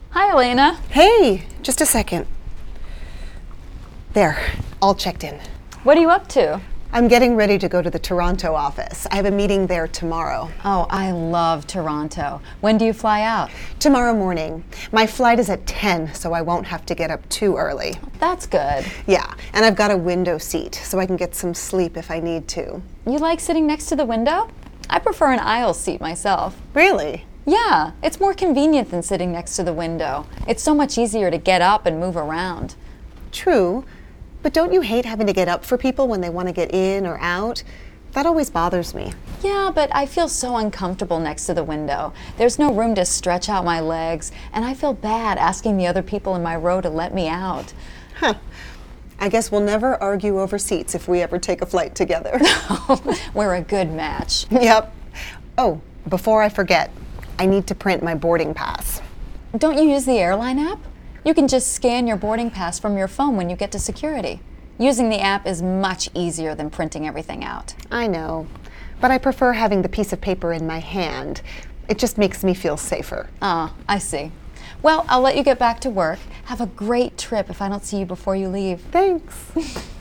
Hi, Elena. Hey, just a second. There, all checked in. What are you up to? I'm getting ready to go to the Toronto office. I have a meeting there tomorrow. Oh, I love Toronto. When do you fly out? Tomorrow morning. My flight is at 10, so I won't have to get up too early. That's good. Yeah, and I've got a window seat, so I can get some sleep if I need to. You like sitting next to the window? I prefer an aisle seat myself. Really? Yeah, it's more convenient than sitting next to the window. It's so much easier to get up and move around. True, but don't you hate having to get up for people when they want to get in or out? That always bothers me. Yeah, but I feel so uncomfortable next to the window. There's no room to stretch out my legs, and I feel bad asking the other people in my row to let me out. Huh. I guess we'll never argue over seats if we ever take a flight together. We're a good match. Yep. Oh, before I forget, I need to print my boarding pass. Don't you use the airline app? You can just scan your boarding pass from your phone when you get to security. Using the app is much easier than printing everything out. I know, but I prefer having the piece of paper in my hand. It just makes me feel safer. Ah, I see. Well, I'll let you get back to work. Have a great trip if I don't see you before you leave. Thanks.